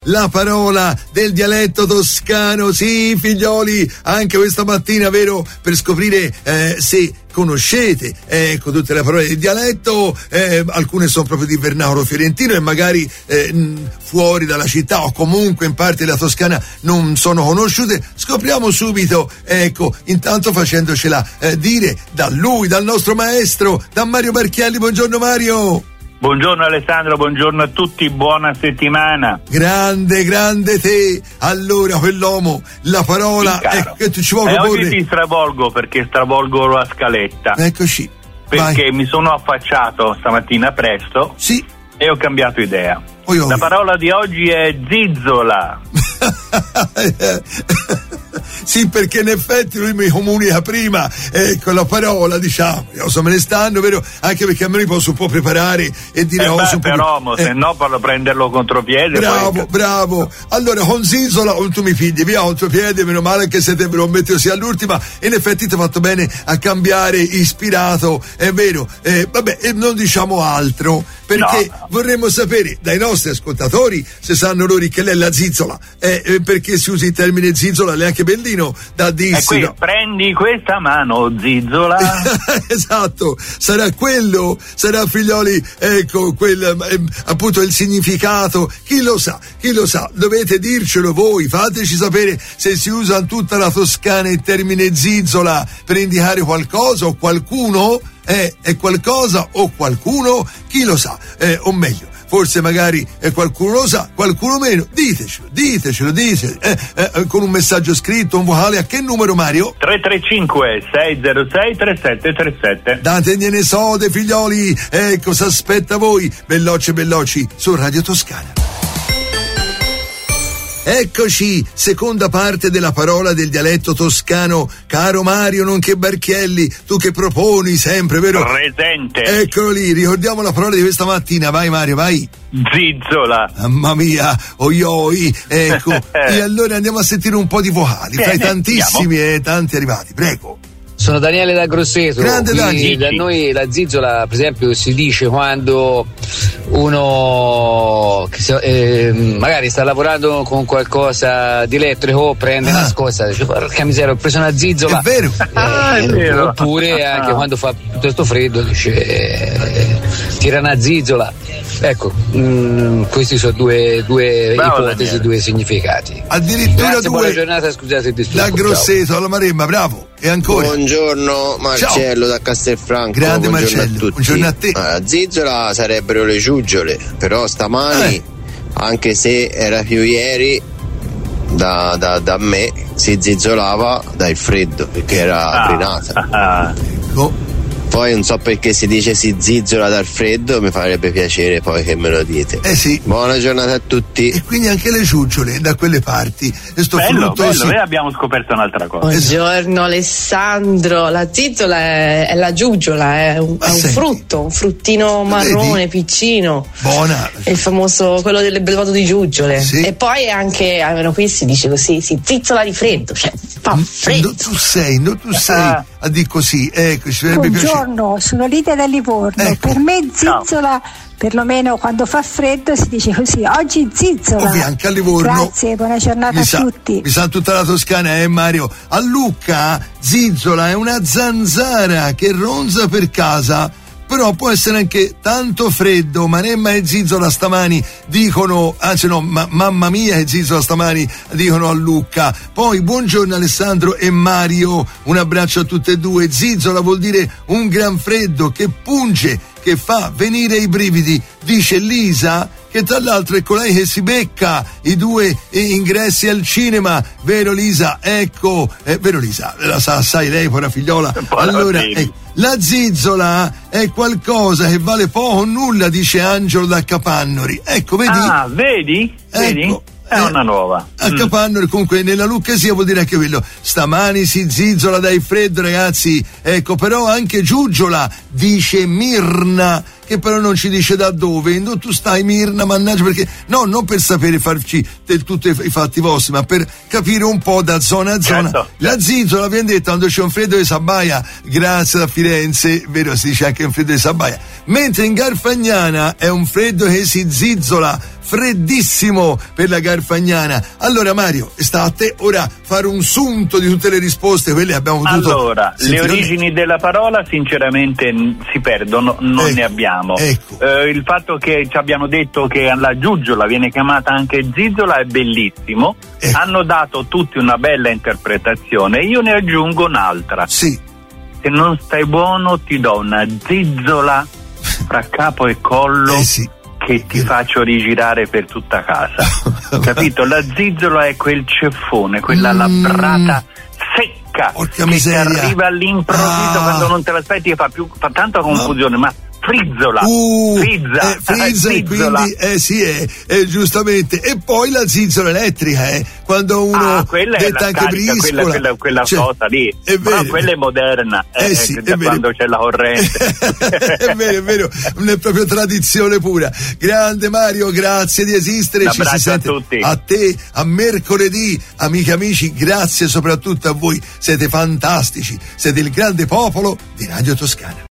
la parola del dialetto toscano. Sì, figlioli, anche questa mattina, vero, per scoprire se conoscete tutte le parole del dialetto, alcune sono proprio di vernacolo fiorentino e magari fuori dalla città o comunque in parte della Toscana non sono conosciute. Scopriamo subito, intanto facendocela dire da lui, dal nostro maestro, da Mario Barchielli. Buongiorno Mario. Buongiorno Alessandro, buongiorno a tutti, buona settimana. Grande te. Allora, quell'uomo, la parola che tu ci vuoi proporre. Oggi ti stravolgo perché stravolgo la scaletta. Eccoci. Perché vai. Mi sono affacciato stamattina presto. Sì. E ho cambiato idea. La parola di oggi è zizzola. Sì, perché in effetti lui mi comunica prima con la parola, diciamo, se me ne stanno, vero? Anche perché a me li posso un po' preparare e dire se no per prenderlo contropiede. Bravo. Allora, con zizzola tu mi pigli via contropiede, meno male che se te me lo metto sia all'ultima, e in effetti ti ho fatto bene a cambiare ispirato, è vero. E non diciamo altro, perché vorremmo sapere dai nostri ascoltatori se sanno loro che lei è la zizzola, perché si usa il termine zizzola, lei è anche bellino da dirsi. Prendi questa mano, zizzola. Esatto, sarà quello, sarà, figlioli, appunto il significato, chi lo sa, dovete dircelo voi, fateci sapere se si usa in tutta la Toscana il termine zizzola per indicare qualcosa o qualcuno, è qualcosa o qualcuno, chi lo sa, o meglio, forse magari qualcuno lo sa, qualcuno meno, ditecelo, con un messaggio scritto, un vocale. A che numero, Mario? 335-606-3737. Dategliene sode, figlioli, cosa aspetta voi, belloci su Radio Toscana. Eccoci, seconda parte della parola del dialetto toscano. Caro Mario, nonché Barchielli, tu che proponi sempre, vero? Presente. Eccolo lì, ricordiamo la parola di questa mattina. Vai Mario, vai. Zizzola. Mamma mia, oioi, ecco. E allora andiamo a sentire un po' di vocali, fra i tantissimi e tanti arrivati, prego. Sono Daniele da Grosseto. Grande Dani. Da noi la zizzola, per esempio, si dice quando uno magari sta lavorando con qualcosa di elettrico, prende una scossa, dice porca miseria, ho preso una zizzola. È vero. È vero. Oppure anche quando fa piuttosto freddo dice tira una zizzola. Ecco, questi sono due ipotesi, due significati. Addirittura grazie, due. Buona giornata, scusate il disturbo. Da Grosseto alla Maremma, bravo. E ancora. Buongiorno Marcello. Ciao. Da Castelfranco. Grande buongiorno Marcello, a tutti. buongiorno a te. La zizzola sarebbero le giuggiole, però stamani, anche se era più ieri, da me si zizzolava dal freddo perché era frenata. Ecco. Poi non so perché si dice si zizzola dal freddo, mi farebbe piacere poi che me lo dite. Sì. Buona giornata a tutti. E quindi anche le giuggiole da quelle parti. Bello, noi abbiamo scoperto un'altra cosa. Buongiorno Alessandro, la zizzola è la giugiola, è un frutto, un fruttino marrone, piccino. Buona. È il famoso, quello del brevato di giuggiole. Sì. E poi anche, almeno qui si dice così, si zizzola di freddo, cioè fa freddo. Tu sei a dire così, ecco, ci sarebbe piacere. Buongiorno, sono Lidia da Livorno. Ecco. Per me zizzola, perlomeno quando fa freddo si dice così, oggi zizzola. Anche a Livorno. Grazie, buona giornata a tutti. Mi sa tutta la Toscana, Mario. A Lucca zizzola è una zanzara che ronza per casa, però può essere anche tanto freddo. Maremma e zizzola stamani dicono, mamma mia e zizzola stamani dicono a Lucca. Poi buongiorno Alessandro e Mario, un abbraccio a tutte e due. Zizzola vuol dire un gran freddo che punge, che fa venire i brividi, dice Lisa, che tra l'altro è colei che si becca i 2 ingressi al cinema, vero Lisa? Ecco, vero Lisa, la sa, sai lei, povera figliola. Allora, la zizzola è qualcosa che vale poco o nulla, dice Angelo da Capannori. Ecco, vedi? Vedi? Ecco. È una nuova. A Capannori, comunque nella Lucchesia vuol dire anche quello. Stamani si zizzola dai freddo, ragazzi. Ecco, però anche giuggiola, dice Mirna, che però non ci dice da dove. Tu stai, Mirna, mannaggia, perché no, non per sapere farci tutti i fatti vostri, ma per capire un po' da zona a zona. Certo. La zizzola, abbiamo detto, quando c'è un freddo di Sabbaia, grazie da Firenze, vero, si dice anche un freddo di Sabbaia. Mentre in Garfagnana è un freddo che si zizzola, freddissimo per la Garfagnana. Allora Mario, sta a te ora fare un sunto di tutte le risposte, quelle abbiamo potuto. Allora, le origini della parola sinceramente si perdono, non ne abbiamo. Il fatto che ci abbiano detto che la giugiola viene chiamata anche zizzola è bellissimo. Hanno dato tutti una bella interpretazione, io ne aggiungo un'altra. Sì. Se non stai buono ti do una zizzola fra capo e collo che ti faccio rigirare per tutta casa. Capito? La zizzola è quel ceffone, quella labbrata secca che ti arriva all'improvviso quando non te l'aspetti e fa tanta confusione, ma frizzola, frizza, e quindi giustamente. E poi la zizzola elettrica, quando uno detta anche briscola, quella cosa lì, ma quella è moderna, da quando c'è la corrente. È vero, non è proprio tradizione pura. Grande Mario, grazie di esistere. Un ci si sente a tutti. A te a mercoledì, amiche e amici, grazie soprattutto a voi, siete fantastici, siete il grande popolo di Radio Toscana.